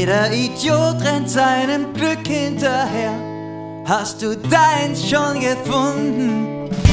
Jeder Idiot rennt seinem Glück hinterher. Hast du deins schon gefunden?